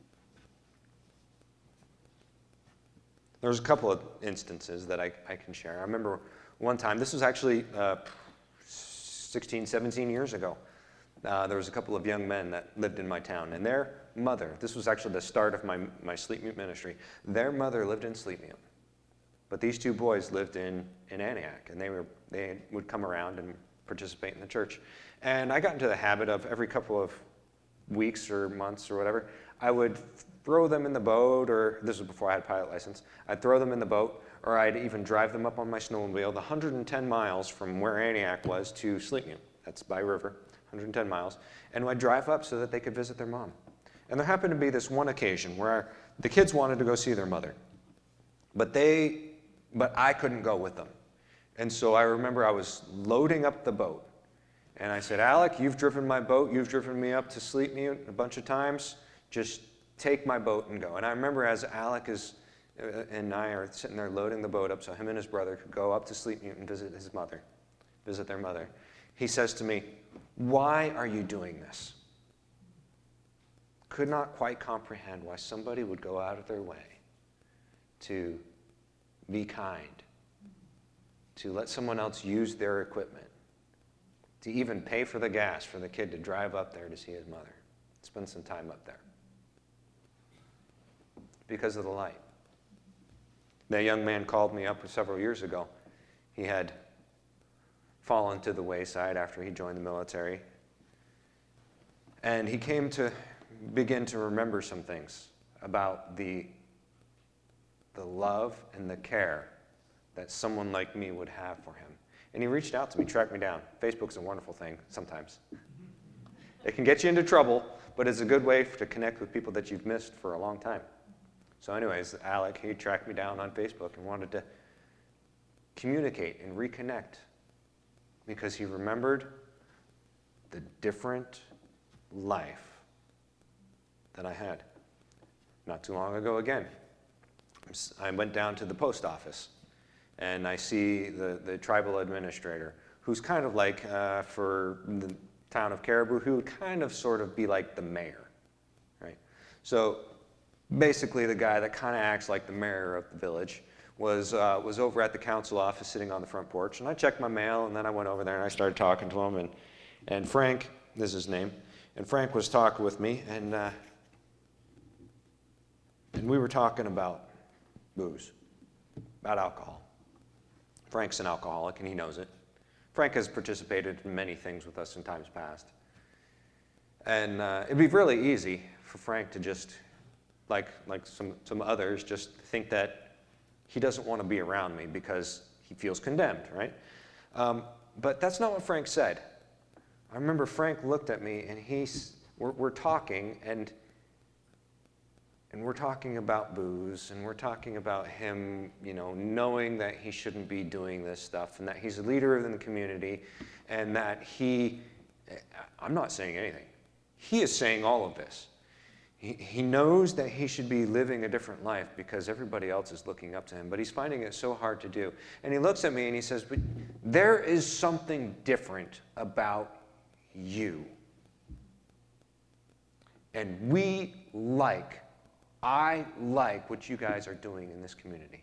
There's a couple of instances that I can share. I remember one time, this was actually 16, 17 years ago. There was a couple of young men that lived in my town, and their mother, this was actually the start of my Sleepmute ministry, their mother lived in Sleepmute. But these two boys lived in Antioch, and they would come around and participate in the church. And I got into the habit of every couple of weeks or months or whatever, I would throw them in the boat, or this was before I had a pilot license, I'd throw them in the boat, or I'd even drive them up on my snowmobile, the 110 miles from where Antioch was to Sleepmute. That's by river, 110 miles. And I'd drive up so that they could visit their mom. And there happened to be this one occasion where the kids wanted to go see their mother, but I couldn't go with them. And so I remember I was loading up the boat, and I said, "Alec, you've driven my boat, you've driven me up to Sleepmute a bunch of times, just take my boat and go." And I remember as Alec and I are sitting there loading the boat up so him and his brother could go up to Sleepmute and visit their mother, he says to me, "Why are you doing this?" Could not quite comprehend why somebody would go out of their way to be kind, to let someone else use their equipment, to even pay for the gas for the kid to drive up there to see his mother, spend some time up there. Because of the light. That young man called me up several years ago. He had fallen to the wayside after he joined the military. And he came to begin to remember some things about the love and the care that someone like me would have for him. And he reached out to me, tracked me down. Facebook's a wonderful thing sometimes. It can get you into trouble, but it's a good way to connect with people that you've missed for a long time. So anyways, Alec, he tracked me down on Facebook and wanted to communicate and reconnect because he remembered the different life that I had. Not too long ago again, I went down to the post office and I see the tribal administrator who's kind of like, for the town of Caribou, who would kind of sort of be like the mayor, right? So basically the guy that kind of acts like the mayor of the village was over at the council office sitting on the front porch, and I checked my mail, and then I went over there and I started talking to him, and Frank, this is his name, and Frank was talking with me, and we were talking about booze, about alcohol. Frank's an alcoholic, and he knows it. Frank has participated in many things with us in times past. And it'd be really easy for Frank to just, like some others, just think that he doesn't want to be around me because he feels condemned, right? But that's not what Frank said. I remember Frank looked at me, and we're talking, and we're talking about booze, and we're talking about him, knowing that he shouldn't be doing this stuff, and that he's a leader in the community, and that I'm not saying anything. He is saying all of this. He knows that he should be living a different life because everybody else is looking up to him, but he's finding it so hard to do. And he looks at me and he says, but there is something different about you. And I like what you guys are doing in this community.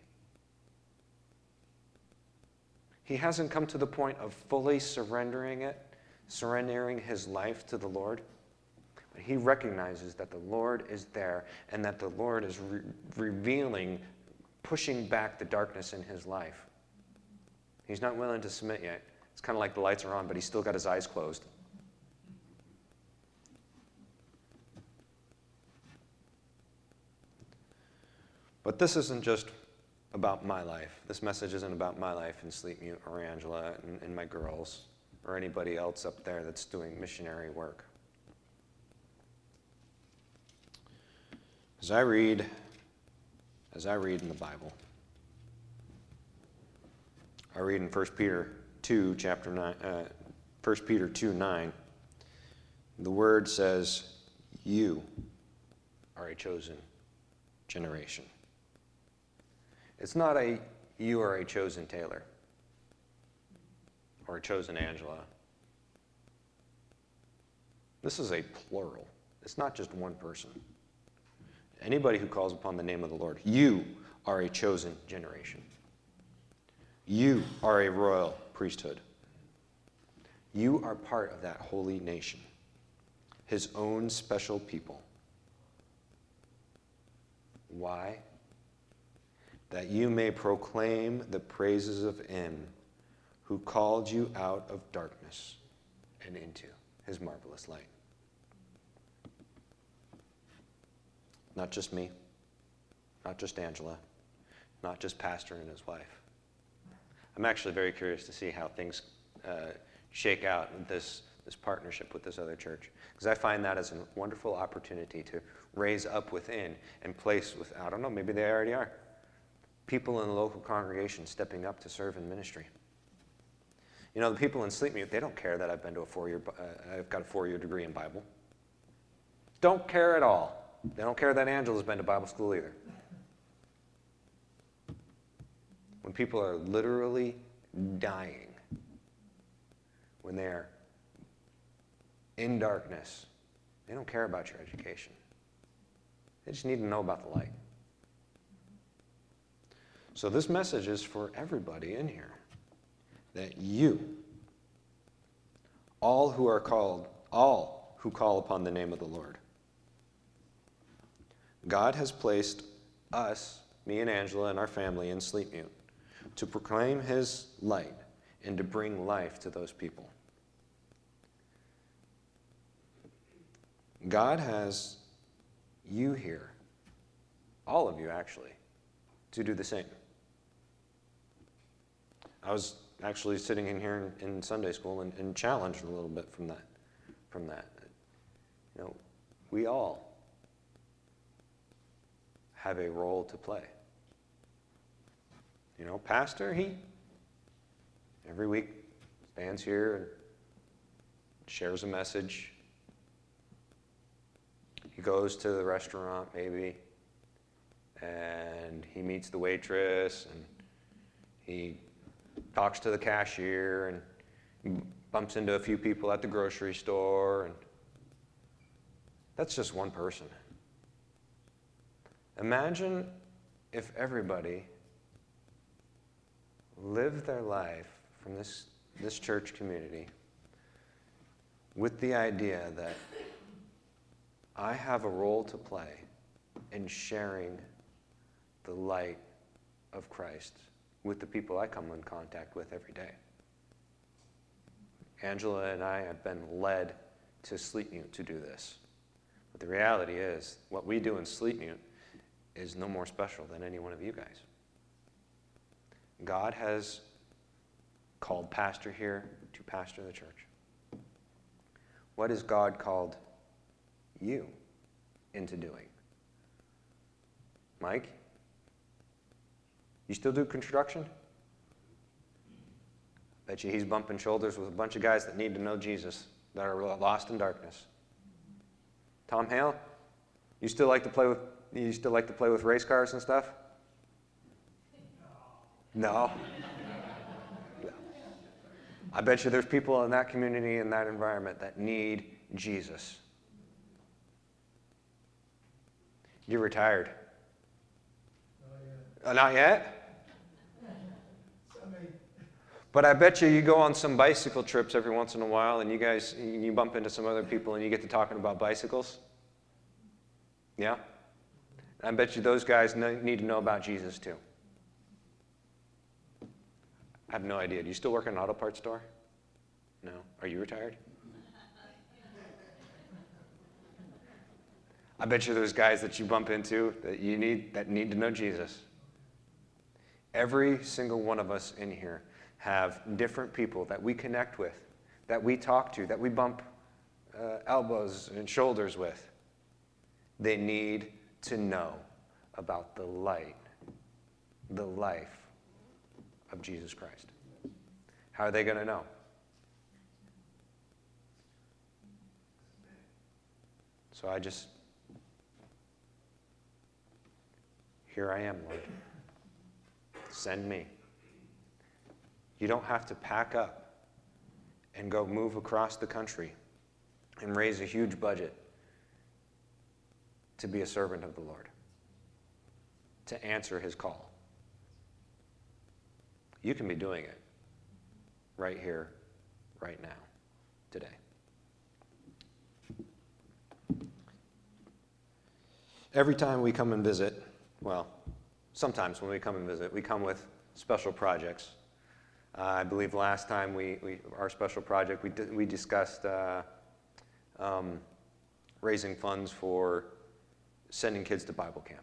He hasn't come to the point of fully surrendering his life to the Lord. But he recognizes that the Lord is there and that the Lord is revealing, pushing back the darkness in his life. He's not willing to submit yet. It's kind of like the lights are on, but he's still got his eyes closed. But this isn't just about my life. This message isn't about my life in Sleep Mute or Angela and my girls or anybody else up there that's doing missionary work. As I read in the Bible, I read in 1 Peter 2, chapter 9, 1 Peter 2:9, the word says, you are a chosen generation. It's not you are a chosen Taylor or a chosen Angela. This is a plural. It's not just one person. Anybody who calls upon the name of the Lord, you are a chosen generation. You are a royal priesthood. You are part of that holy nation, his own special people. Why? That you may proclaim the praises of him who called you out of darkness and into his marvelous light. Not just me, not just Angela, not just Pastor and his wife. I'm actually very curious to see how things shake out in this partnership with this other church, because I find that as a wonderful opportunity to raise up within and place with, I don't know, maybe they already are, people in the local congregation stepping up to serve in ministry. The people in Sleep Mute, they don't care that I've been to I've got a 4-year degree in Bible. Don't care at all. They don't care that Angela's been to Bible school either. When people are literally dying, when they're in darkness, they don't care about your education. They just need to know about the light. So this message is for everybody in here, that you, all who call upon the name of the Lord, God has placed us, me and Angela and our family in Sleep Mute, to proclaim his light and to bring life to those people. God has you here, all of you actually, to do the same. I was actually sitting in here in Sunday school and challenged a little bit from that. We all have a role to play. Pastor, he every week stands here and shares a message. He goes to the restaurant maybe, and he meets the waitress, and he talks to the cashier, and bumps into a few people at the grocery store, and that's just one person. Imagine if everybody lived their life from this church community with the idea that I have a role to play in sharing the light of Christ with the people I come in contact with every day. Angela and I have been led to Sleetmute to do this. But the reality is, what we do in Sleetmute is no more special than any one of you guys. God has called pastor here to pastor the church. What has God called you into doing? Mike, you still do construction? Bet you he's bumping shoulders with a bunch of guys that need to know Jesus, that are lost in darkness. Tom Hale, you still like to play with race cars and stuff? No. No. I bet you there's people in that community, in that environment, that need Jesus. You're retired. Not yet? But I bet you go on some bicycle trips every once in a while, and you bump into some other people, and you get to talking about bicycles. Yeah? I bet you those guys need to know about Jesus too. I have no idea. Do you still work in an auto parts store? No? Are you retired? I bet you those guys that you bump into that need to know Jesus. Every single one of us in here have different people that we connect with, that we talk to, that we bump elbows and shoulders with. They need to know about the light, the life of Jesus Christ. How are they going to know? So here I am, Lord. Send me. You don't have to pack up and go move across the country and raise a huge budget to be a servant of the Lord, to answer his call. You can be doing it right here, right now, today. Every time we come and visit, well, sometimes when we come and visit, we come with special projects. I believe last time our special project, we discussed raising funds for sending kids to Bible camp.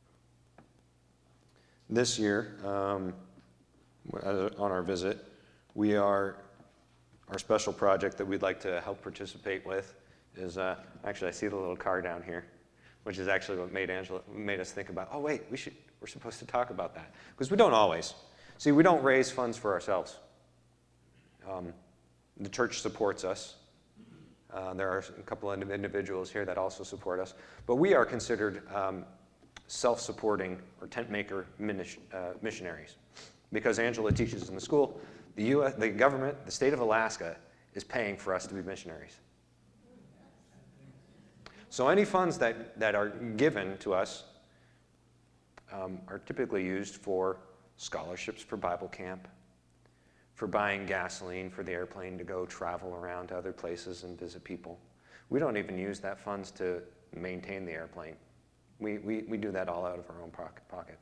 This year, on our visit, our special project that we'd like to help participate with is, actually I see the little car down here, which is actually what made us think about, oh wait, we're supposed to talk about that. Because we don't always. See, we don't raise funds for ourselves. The church supports us. There are a couple of individuals here that also support us. But we are considered self-supporting or tent maker missionaries. Because Angela teaches in the school, the government, the state of Alaska, is paying for us to be missionaries. So any funds that are given to us are typically used for scholarships for Bible camp, for buying gasoline for the airplane to go travel around to other places and visit people. We don't even use that funds to maintain the airplane. We do that all out of our own pocket.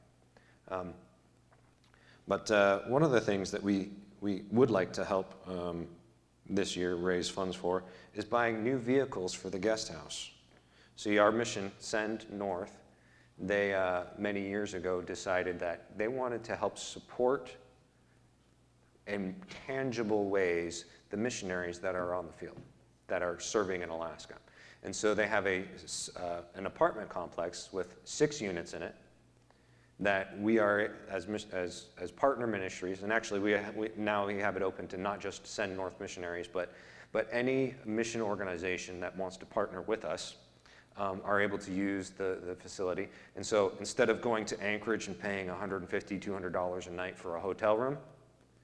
But one of the things that we would like to help this year raise funds for is buying new vehicles for the guest house. See, our mission, Send North, they many years ago decided that they wanted to help support in tangible ways the missionaries that are on the field, that are serving in Alaska. And so they have an apartment complex with 6 units in it that we are, as partner ministries, and actually we have it open to not just Send North missionaries, but any mission organization that wants to partner with us are able to use the facility. And so instead of going to Anchorage and paying $150, $200 a night for a hotel room,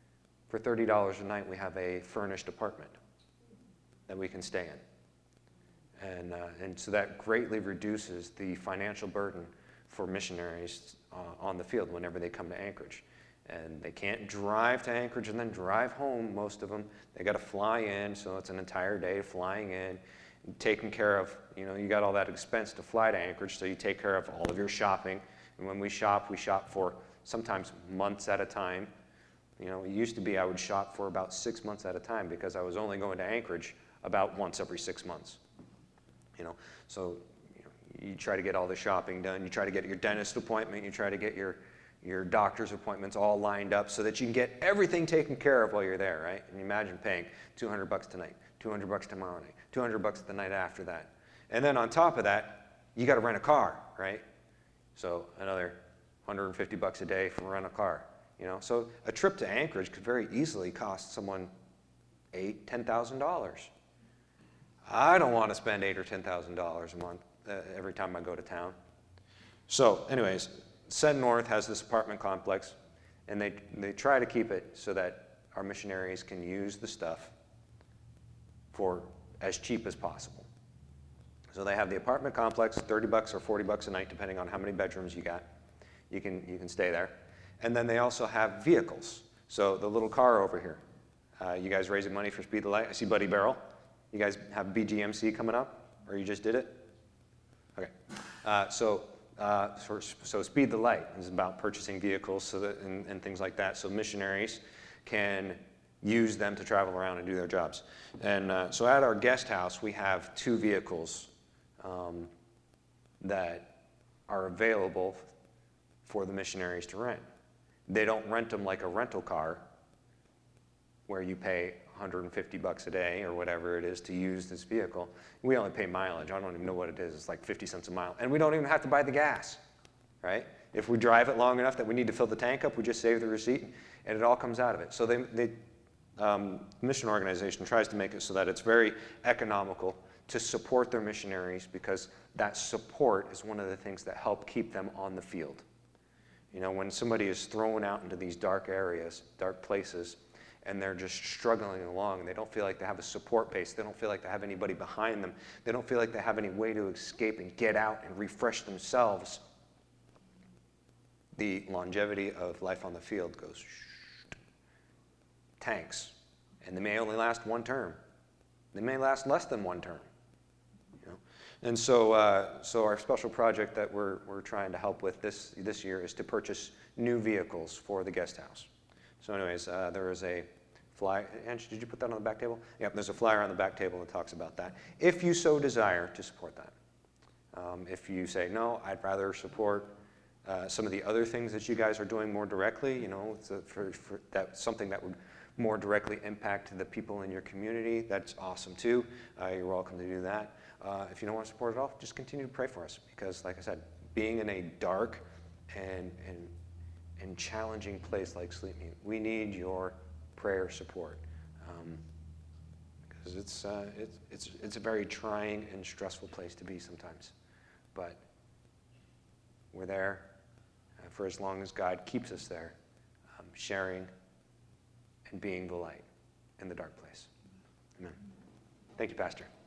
For $30 a night, we have a furnished apartment that we can stay in. And so that greatly reduces the financial burden for missionaries on the field whenever they come to Anchorage. And they can't drive to Anchorage and then drive home, most of them. They got to fly in, so it's an entire day flying in, taking care of, you got all that expense to fly to Anchorage, so you take care of all of your shopping. And when we shop for sometimes months at a time. It used to be I would shop for about 6 months at a time because I was only going to Anchorage about once every 6 months. So you try to get all the shopping done. You try to get your dentist appointment. You try to get your doctor's appointments all lined up so that you can get everything taken care of while you're there, right? And you imagine paying $200 tonight, $200 tomorrow night, $200 the night after that. And then on top of that, you got to rent a car, right? So another $150 a day for rent a car. So a trip to Anchorage could very easily cost someone $8,000, $10,000. I don't want to spend $8,000 or $10,000 a month every time I go to town. So anyways, Send North has this apartment complex, and they try to keep it so that our missionaries can use the stuff for as cheap as possible. So they have the apartment complex, $30 or $40 a night, depending on how many bedrooms you got. You can stay there. And then they also have vehicles. So the little car over here. You guys raising money for Speed the Light? I see Buddy Barrel. You guys have BGMC coming up? Or you just did it? Okay. So Speed the Light is about purchasing vehicles and things like that, so missionaries can use them to travel around and do their jobs. And so at our guest house, we have 2 vehicles that are available for the missionaries to rent. They don't rent them like a rental car where you pay $150 a day or whatever it is to use this vehicle. We only pay mileage. I don't even know what it is. It's like 50 cents a mile. And we don't even have to buy the gas, right? If we drive it long enough that we need to fill the tank up, we just save the receipt and it all comes out of it. So the mission organization tries to make it so that it's very economical to support their missionaries because that support is one of the things that help keep them on the field. When somebody is thrown out into these dark areas, dark places, and they're just struggling along, and they don't feel like they have a support base, they don't feel like they have anybody behind them, they don't feel like they have any way to escape and get out and refresh themselves, the longevity of life on the field goes tanks. And they may only last 1 term. They may last less than 1 term. And so our special project that we're trying to help with this year is to purchase new vehicles for the guest house. So anyways, there is a flyer. Ange, did you put that on the back table? Yep, there's a flyer on the back table that talks about that. If you so desire to support that. If you say, no, I'd rather support some of the other things that you guys are doing more directly, for that's something that would more directly impact the people in your community, that's awesome too. You're welcome to do that. If you don't want to support it all, just continue to pray for us because, like I said, being in a dark and challenging place like Sleepmead, we need your prayer support because it's a very trying and stressful place to be sometimes. But we're there for as long as God keeps us there, sharing and being the light in the dark place. Amen. Thank you, Pastor.